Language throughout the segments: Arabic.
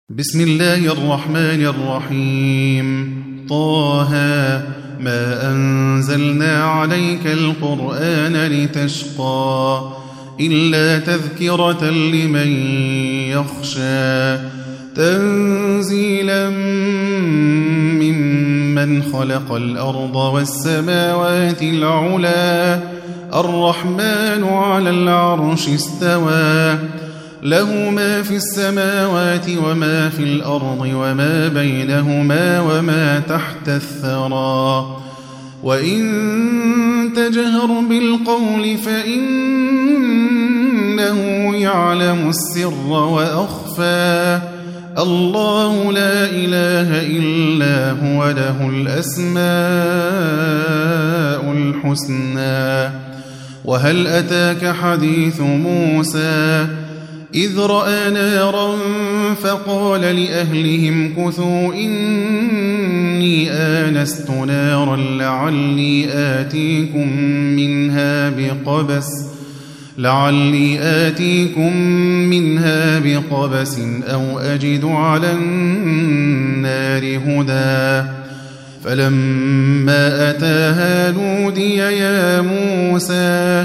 بسم الله الرحمن الرحيم. طه ما أنزلنا عليك القرآن لتشقى إلا تذكرة لمن يخشى تنزيلا ممن خلق الأرض والسماوات العلى الرحمن على العرش استوى له ما في السماوات وما في الأرض وما بينهما وما تحت الثرى وإن تجهر بالقول فإنه يعلم السر وأخفى الله لا إله إلا هو له الأسماء الحسنى. وهل أتاك حديث موسى إذ رأى نارا فقال لأهلهم كثوا إني آنست نارا لعلي آتيكم منها بقبس أو أجد على النار هدى فلما أتاها نودي يا موسى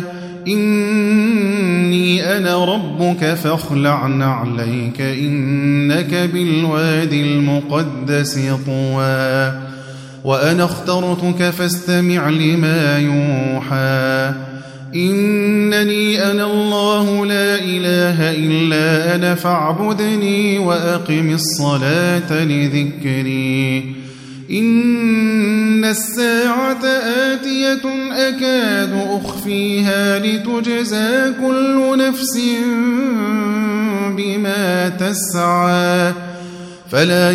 إني أنا ربك فاخلع نعليك إنك بالوادي المقدس طوى وأنا اخترتك فاستمع لما يوحى إنني أنا الله لا إله إلا أنا فاعبدني وأقم الصلاة لذكري إن الساعة آتية أكاد أخفيها لتجزى كل نفس بما تسعى فلا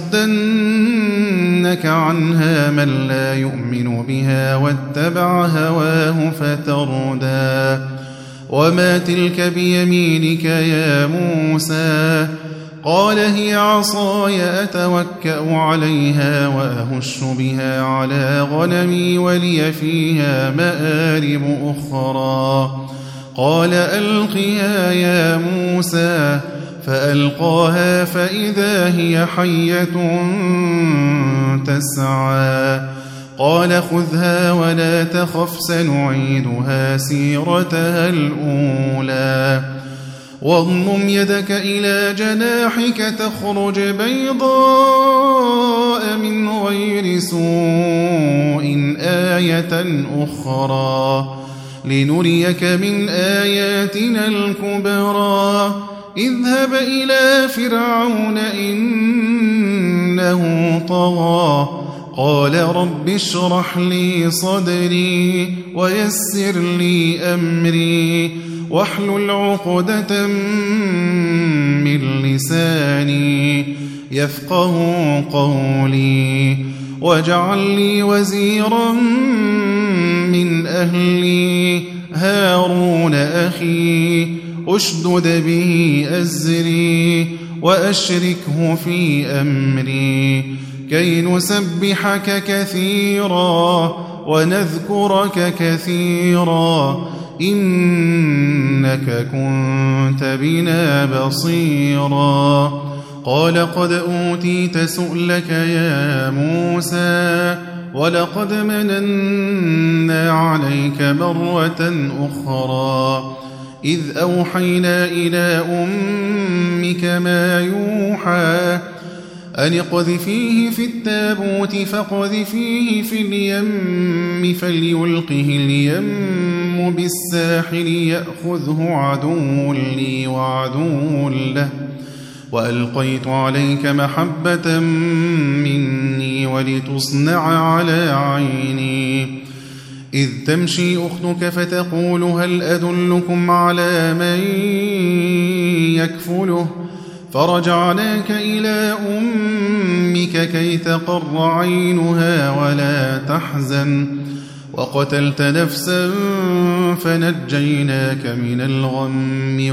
يصدنك عنها من لا يؤمن بها واتبع هواه فتردى وما تلك بيمينك يا موسى قال هي عصاي أتوكأ عليها وأهش بها على غنمي ولي فيها مآرب أخرى قال ألقها يا موسى فألقاها فإذا هي حية تسعى قال خذها ولا تخف سنعيدها سيرتها الأولى واضمم يدك إلى جناحك تخرج بيضاء من غير سوء آية أخرى لنريك من آياتنا الكبرى اذهب إلى فرعون إنه طغى قال رب اشرح لي صدري ويسر لي أمري واحلل عقدة من لساني يفقه قولي واجعل لي وزيرا من أهلي هارون أخي أشدد به أزري وأشركه في أمري كي نسبحك كثيرا ونذكرك كثيرا إنك كنت بنا بصيرا قال قد أوتيت سؤلك يا موسى ولقد مننا عليك مرة أخرى إذ أوحينا إلى أمك ما يوحى أن اقذفيه في التابوت فاقذفيه في اليم فليلقه اليم بالساحل يأخذه عدو لي وعدو له وألقيت عليك محبة مني ولتصنع على عيني إذ تمشي أختك فتقول هل أدلكم على من يكفله فرجعناك إلى أمك كي تقر عينها ولا تحزن وقتلت نفسا فنجيناك من الغم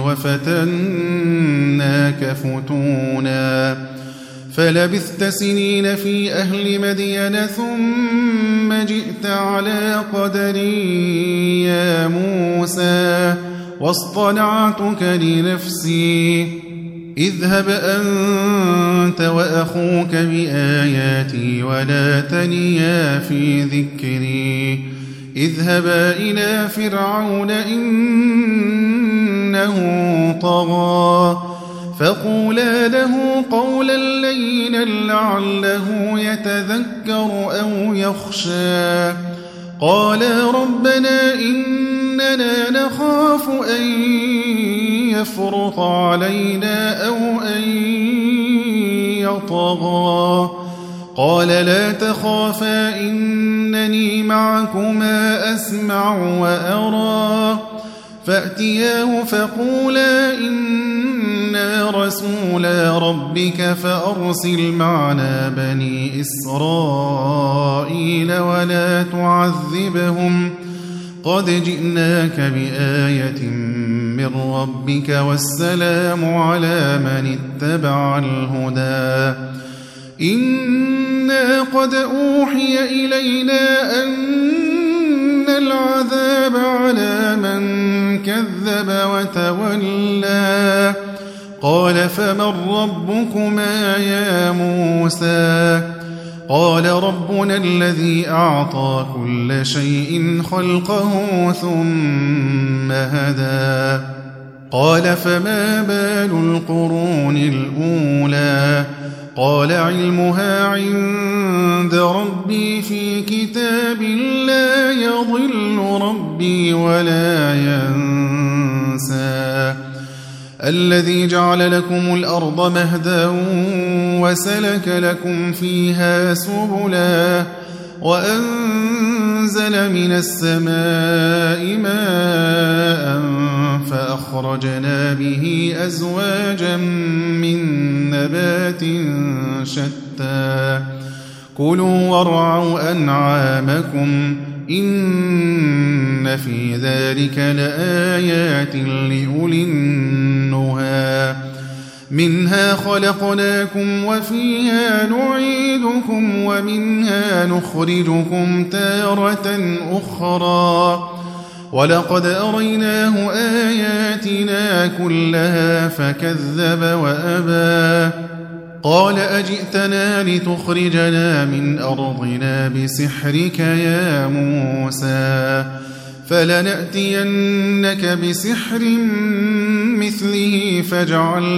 وفتناك فتونا فلبثت سنين في أهل مدين ثم جئت على قدري يا موسى واصطنعتك لنفسي اذهب أنت وأخوك بآياتي ولا تنيا في ذكري اذهبا إلى فرعون إنه طغى فقولا له قولا لينا لعله يتذكر أو يخشى قالا ربنا إننا نخاف أن يفرط علينا أو أن يطغى قال لا تخافا إنني معكما أسمع وأرى فأتياه فقولا إنا رسولا ربك فأرسل معنا بني إسرائيل ولا تعذبهم قد جئناك بآية من ربك والسلام على من اتبع الهدى إنا قد أوحي إلينا أن العذاب على من كذب وتولى قال فمن ربكما يا موسى قال ربنا الذي أعطى كل شيء خلقه ثم هدى قال فما بال القرون الأولى قال علمها عند ربي في كتاب لا يضل ربي ولا ينسى الذي جعل لكم الأرض مهدا وسلك لكم فيها سبلا وأنزل من السماء ماء فأخرجنا به أزواجا من نبات شتى كلوا وارعوا أنعامكم إن في ذلك لآيات لأولي النهى منها خلقناكم وفيها نعيدكم ومنها نخرجكم تارة أخرى ولقد أريناه آياتنا كلها فكذب وأبى قال أجئتنا لتخرجنا من أرضنا بسحرك يا موسى فلنأتينك بسحر مثله فاجعل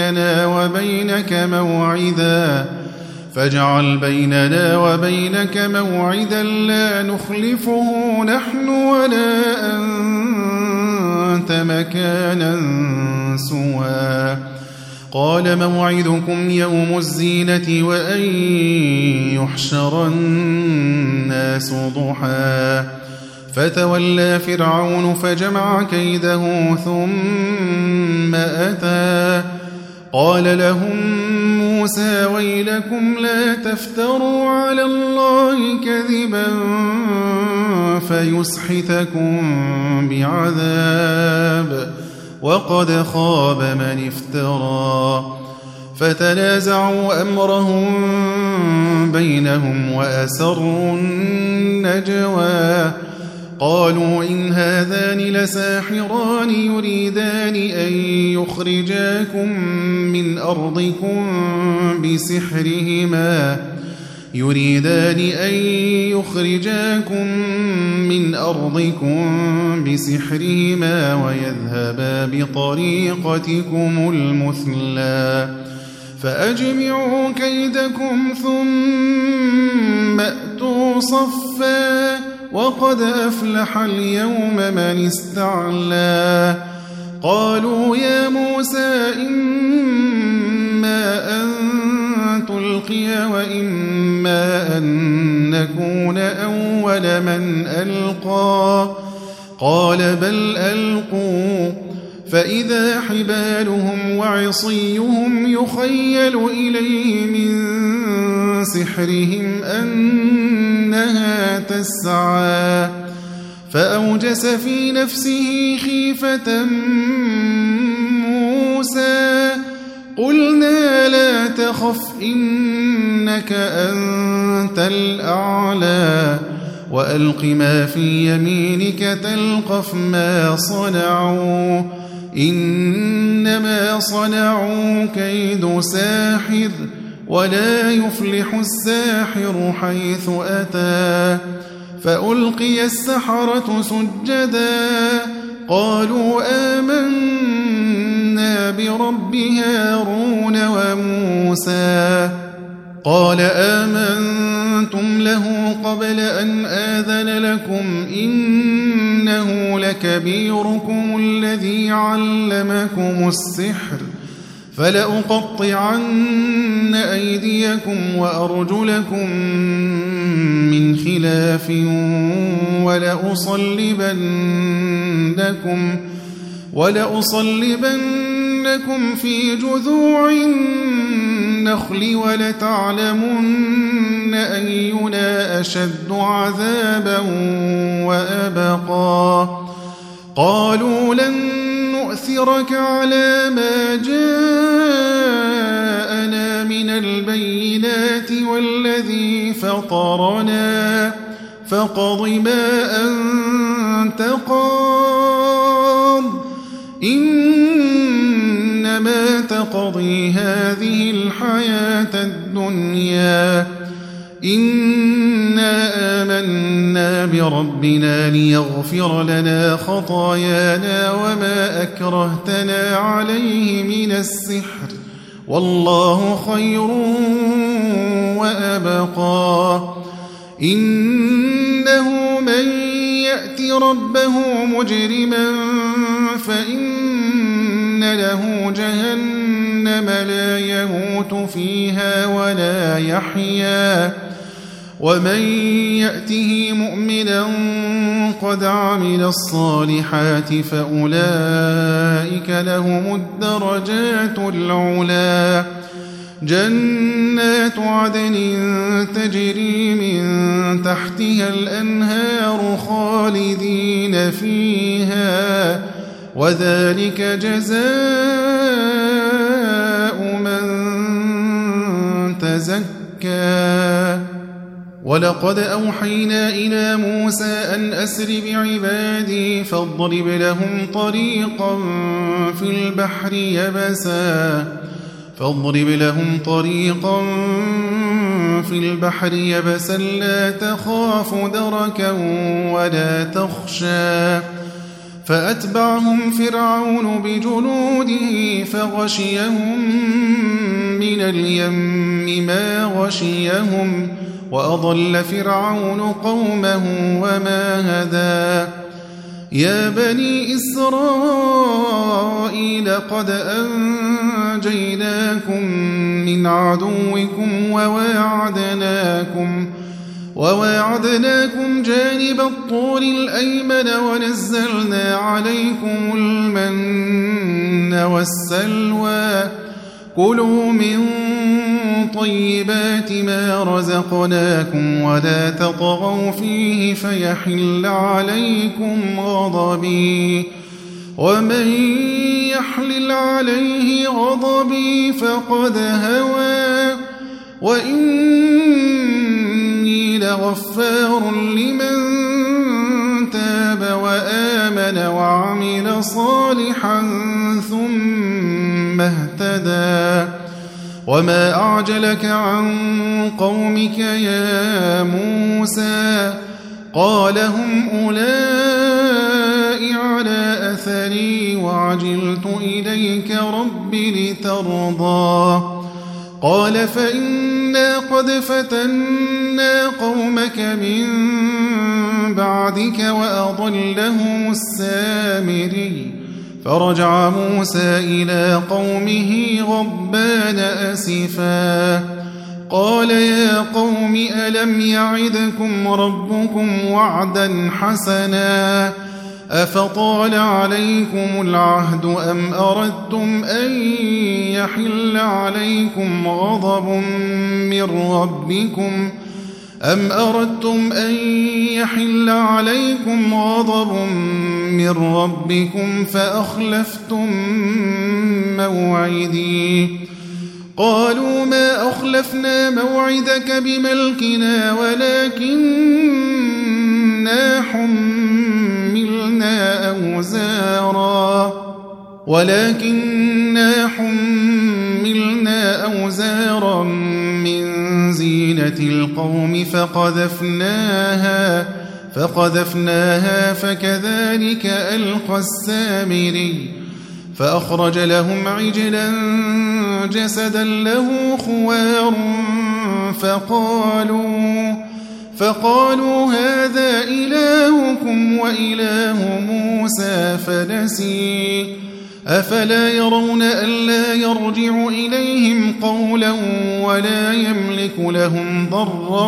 بيننا وبينك موعدا لا نخلفه نحن ولا أنت مكانا سوى قال موعدكم يوم الزينة وأن يحشر الناس ضحى فتولى فرعون فجمع كيده ثم أتى قال لهم موسى ويلكم لا تفتروا على الله كذبا فيسحتكم بعذاب وقد خاب من افترى فتنازعوا أمرهم بينهم وأسروا النجوى قالوا إن هذان لساحران يريدان أن يخرجاكم من أرضكم بسحرهما ويذهبا بطريقتكم المثلى فأجمعوا كيدكم ثم أتوا صفا وقد أفلح اليوم من استعلى قالوا يا موسى إما أن تلقي وإما أن نكون أول من ألقى قال بل ألقوا فإذا حبالهم وعصيهم يخيل إليه من سحرهم أنها تسعى فأوجس في نفسه خيفة موسى قلنا لا تخف إنك أنت الأعلى وألق ما في يمينك تلقف ما صنعوا إنما صنعوا كيد ساحر ولا يفلح الساحر حيث أتى فألقي السحرة سجدا قالوا آمنا برب هارون وموسى قال آمنتم له قبل أن آذن لكم إنه لكبيركم الذي علمكم السحر فلأقطعن أيديكم وأرجلكم من خلاف ولأصلبنكم في جذوع النخل ولتعلمن أينا أشد عذابا وأبقى قالوا لن نؤثرك على ما جاءنا من البينات والذي فطرنا فاقض ما أنت قاض إنما تقضي هذه الحياة الدنيا إنا آمنا بربنا ليغفر لنا خطايانا وما أكرهتنا عليه من السحر والله خير وأبقى إنه من يأت ربه مجرما فإن له جهنم لا يموت فيها ولا يحيا ومن يأته مؤمنا قد عمل الصالحات فأولئك لهم الدرجات العلا جنات عدن تجري من تحتها الأنهار خالدين فيها وذلك جزاء من تزكى ولقد أوحينا إلى موسى أن أسر بعبادي فاضرب لهم طريقا في البحر يبسا لا تخاف دركا ولا تخشى فأتبعهم فرعون بجنوده فغشيهم من اليم ما غشيهم وأضل فرعون قومه وما هدى يا بني إسرائيل قد أنجيناكم من عدوكم وواعدناكم جانب الطور الأيمن ونزلنا عليكم المن والسلوى كلوا من طيبات ما رزقناكم ولا تطغوا فيه فيحل عليكم غضبي ومن يحلل عليه غضبي فقد هوى وإني لغفار لمن تاب وآمن وعمل صالحا ثم اهتدى وما أعجلك عن قومك يا موسى قال هم أولئك على أثري وعجلت إليك رب لترضى قال فإنا قد فتنا قومك من بعدك وأضلهم السامري فرجع موسى إلى قومه غضبان أسفا قال يا قوم ألم يعدكم ربكم وعدا حسنا أفطال عليكم العهد أم أردتم أن يحل عليكم غضب من ربكم فأخلفتم موعدي قالوا ما أخلفنا موعدك بملكنا ولكننا حملنا ولكننا حملنا أوزارا من زينة القوم فقذفناها فكذلك ألقى السامري فأخرج لهم عجلا جسدا له خوار فقالوا هذا إلهكم وإله موسى فنسي أفلا يرون ألا يرجع إليهم قولا ولا يملك لهم ضرا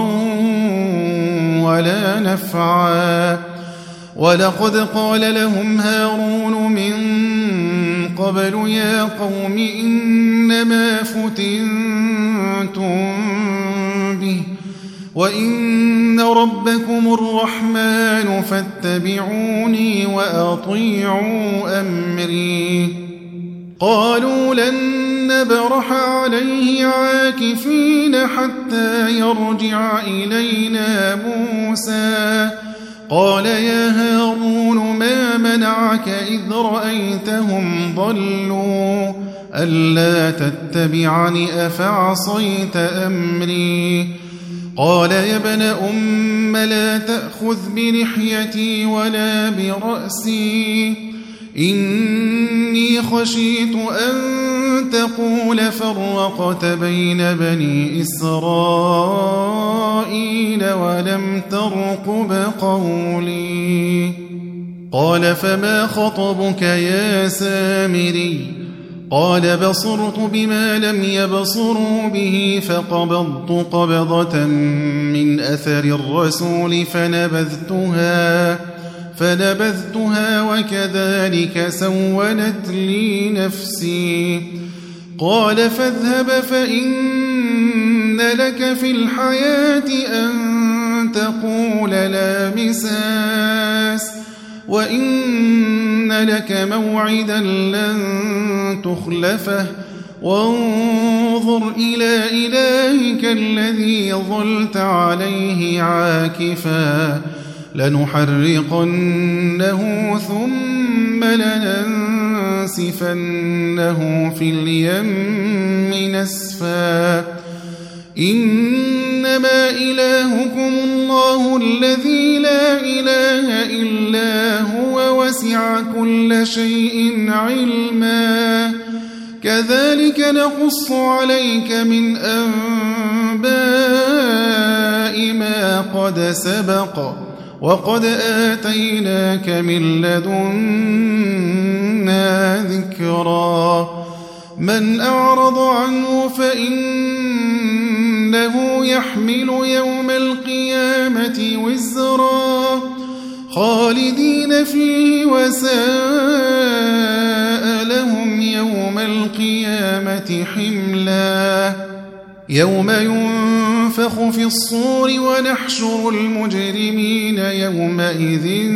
ولا نفعا ولقد قال لهم هارون من قبل يا قوم إنما فتنتم به وإن ربكم الرحمن فاتبعوني وأطيعوا أمري قالوا لن نبرح عليه عاكفين حتى يرجع إلينا موسى قال يا هارون ما منعك إذ رأيتهم ضلوا ألا تتبعني أفعصيت أمري قال يا ابن أم لا تأخذ بلحيتي ولا برأسي إني خشيت أن تقول فرقت بين بني إسرائيل ولم ترقب قولي قال فما خطبك يا سامري قال بصرت بما لم يبصروا به فقبضت قبضة من أثر الرسول فنبذتها وكذلك سولت لي نفسي قال فاذهب فإن لك في الحياة أن تقول لا مساس وإن لك موعدا لن تخلفه وانظر إلى إلهك الذي ظلت عليه عاكفا لنحرقنه ثم لننسفنه في اليم نسفا إنما إلهكم الله الذي لا إله إلا هو وسع كل شيء علما كذلك نقص عليك من أنباء ما قد سبق وقد آتيناك من لدنا ذكرا من أعرض عنه فإنه يحمل يوم القيامة وزرا خالدين فيه وساء لهم يوم القيامة حملا يوم ينفخ في الصور ونحشر المجرمين يومئذ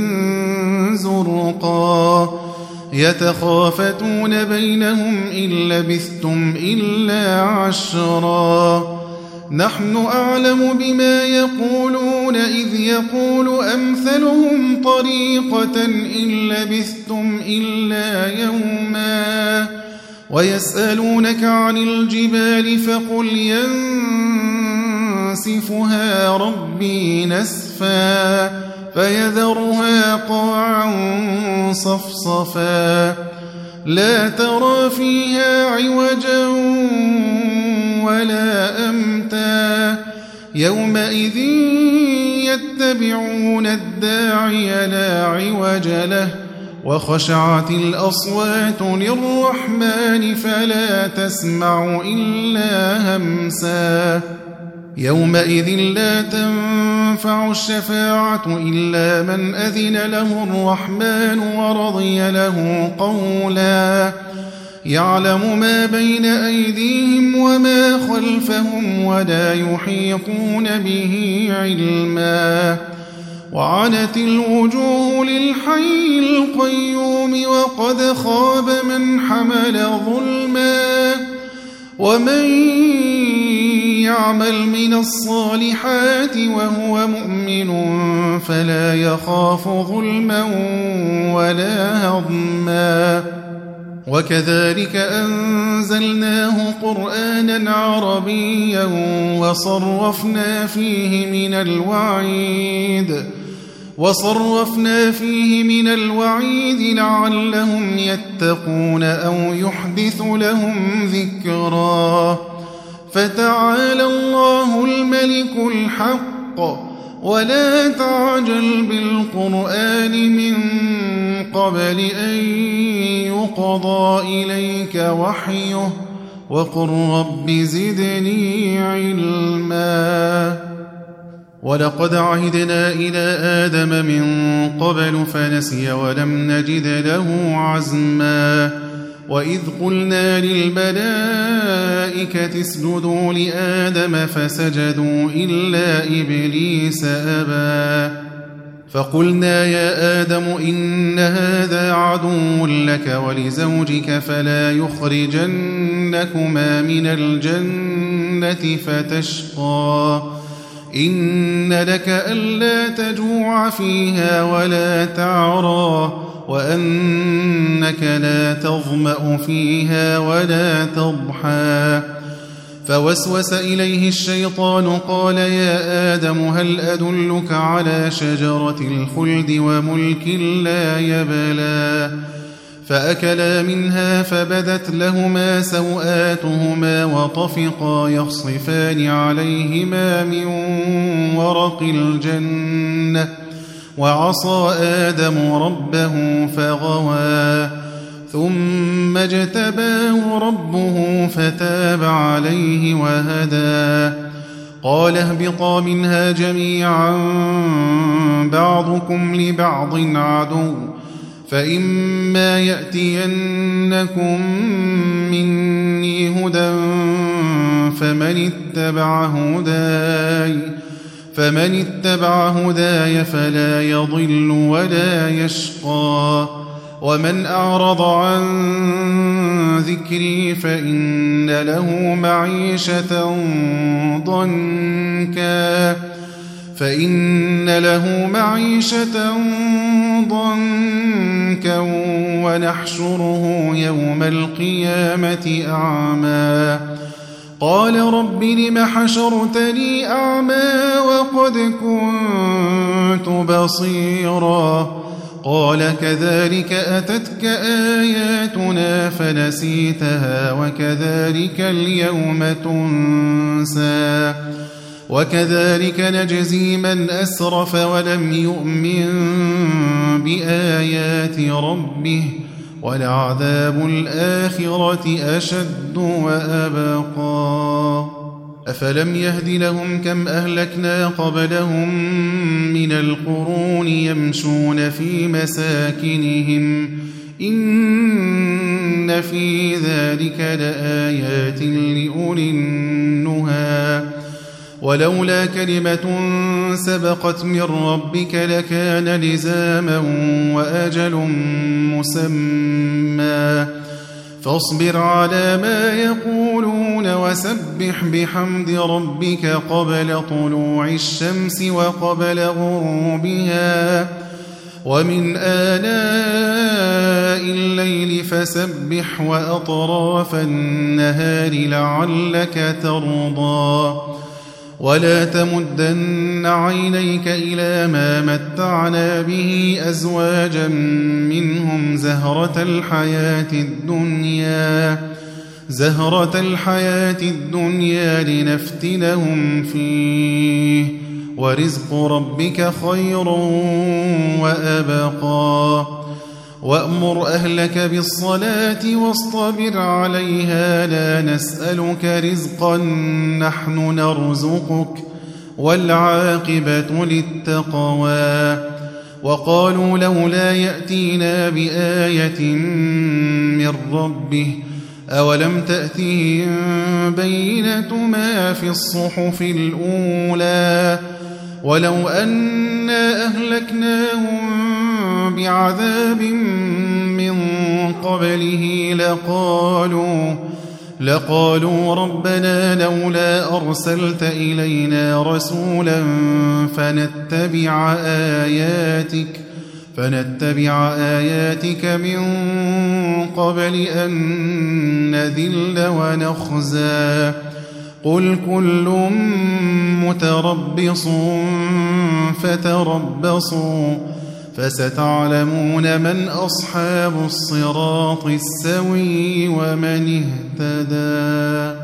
زرقا يتخافتون بينهم إن لبثتم إلا عشرا نحن أعلم بما يقولون إذ يقول أمثلهم طريقة إن لبثتم إلا يوما ويسألونك عن الجبال فقل ينسفها ربي نسفا فيذرها قاعا صفصفا لا ترى فيها عوجا ولا أمتا يومئذ يتبعون الداعي لا عوج له وخشعت الأصوات للرحمن فلا تسمع إلا همسا يومئذ لا تنفع الشفاعة إلا من أذن له الرحمن ورضي له قولا يعلم ما بين أيديهم وما خلفهم ولا يحيطون به علما وعنت الوجوه للحي القيوم وقد خاب من حمل ظلما ومن يعمل من الصالحات وهو مؤمن فلا يخاف ظلما ولا هضما وكذلك أنزلناه قرآنا عربيا وصرفنا فيه من الوعيد لعلهم يتقون أو يحدث لهم ذكرا. فتعالى الله الملك الحق ولا تعجل بالقرآن من قبل أن يقضى إليك وحيه وقل رب زدني علما. ولقد عهدنا إلى آدم من قبل فنسي ولم نجد له عزما. وإذ قلنا للملائكة اسجدوا لآدم فسجدوا إلا إبليس أبى. فقلنا يا آدم إن هذا عدو لك ولزوجك فلا يخرجنكما من الجنة فتشقى. إن لك ألا تجوع فيها ولا تعرى وأنك لا تظمأ فيها ولا تضحى. فوسوس إليه الشيطان قال يا آدم هل أدلك على شجرة الخلد وملك لا يبلى. فأكلا منها فبدت لهما سوآتهما وطفقا يخصفان عليهما من ورق الجنة وعصى آدم ربه فغوى. ثم اجتباه ربه فتاب عليه وهدى. قال اهبطا منها جميعا بعضكم لبعض عدو فإما يأتينكم مني هدى فمن اتبع هداي فلا يضل ولا يشقى. ومن أعرض عن ذكري فإن له معيشة ضنكا ونحشره يوم القيامة أعمى. قال رب لم حشرتني أعمى وقد كنت بصيرا. قال كذلك أتتك آياتنا فنسيتها وكذلك اليوم تنسى. وكذلك نجزي من أسرف ولم يؤمن بآيات ربه ولعذاب الآخرة أشد وأبقى. أفلم يهد لهم كم أهلكنا قبلهم من القرون يمشون في مساكنهم إن في ذلك لآيات لأولي النهى. ولولا كلمة سبقت من ربك لكان لزاما وأجل مسمى. فاصبر على ما يقولون وسبح بحمد ربك قبل طلوع الشمس وقبل غروبها ومن آلاء الليل فسبح وأطراف النهار لعلك ترضى. ولا تمدن عينيك إلى ما متعنا به أزواجا منهم زهرة الحياة الدنيا لنفتنهم فيه ورزق ربك خير وأبقى. وأمر أهلك بالصلاة واصطبر عليها لا نسألك رزقا نحن نرزقك والعاقبة للتقوى. وقالوا لولا يأتينا بآية من ربه أولم تأتهم بينة ما في الصحف الأولى ولو أنا أهلكناهم بعذاب من قبله لقالوا ربنا لولا أرسلت إلينا رسولا فنتبع آياتك من قبل أن نذل ونخزى قل كل متربص فتربصوا فستعلمون من أصحاب الصراط السوي ومن اهتدى.